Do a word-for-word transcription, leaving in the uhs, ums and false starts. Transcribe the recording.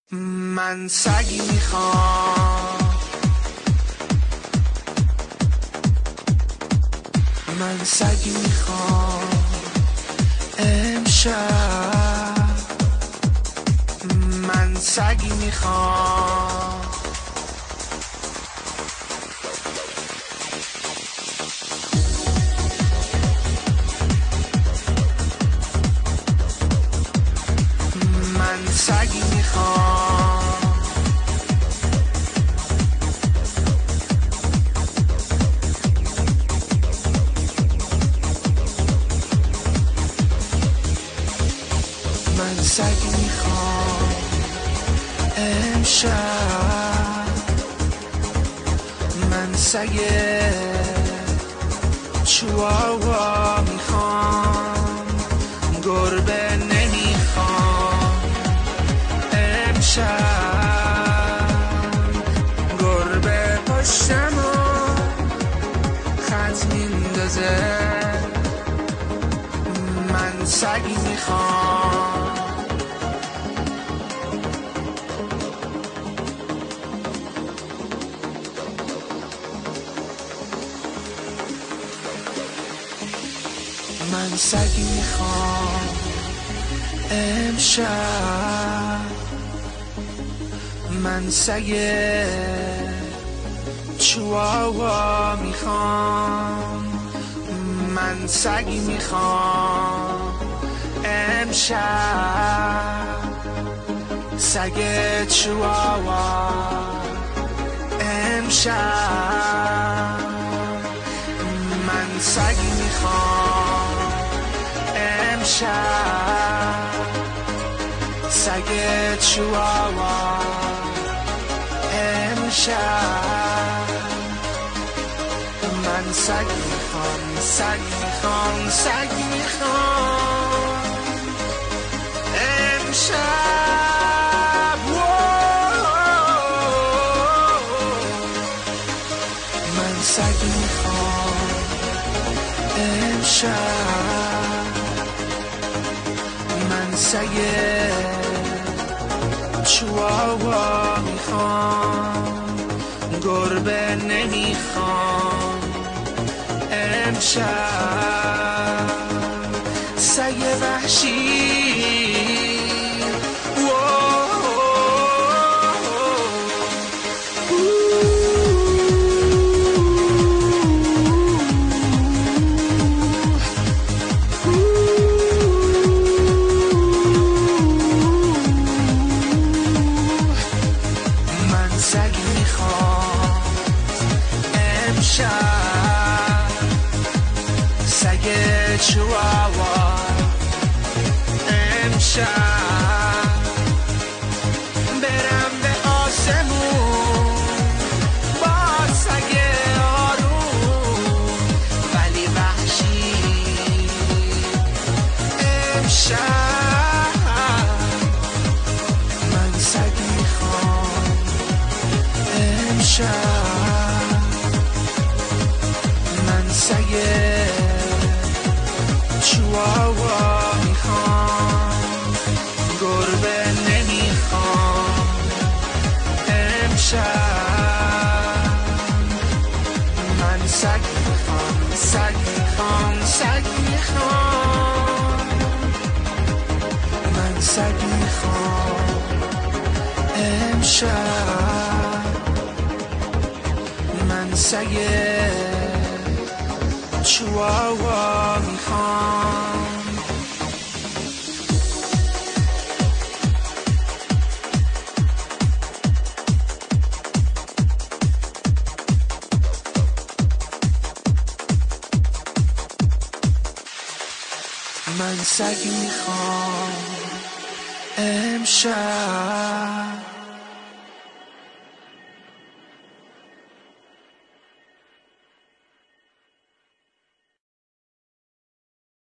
من سگی میخوام، من سگی میخوام امشب، من سگی میخوام. من سگی میخوام، من سگی میخوام امشب، من سگ چواوا میخوام، گربه نمیخوام امشب، گربه پشتمو خط میندازه. من سگی میخوام، من سگی میخوام امشب، من سگ چواوا میخوام، من سگی میخوام امشب، سگ چواوا امشب، من سگی میخوام امشب، سگ چواوا امشب، من سگ میخوام، سگ میخوام، سگ میخوام امشب. من سگ میخوام امشب، من سگ چواوا میخوام، گربه نمیخوام امشب، سگ وحشی سگ چواوا امشب، برم به آسمون با سگ آروم ولی وحشی امشب. من سگ میخوام امشب، من سگ چواوا میخوام، گربه نمیخوام امشب، من سگ میخوام، سگ میخوام، سگ میخوام، من سگ میخوام امشب، من سگ چواوا میخوام. من سگ میخوام امشب.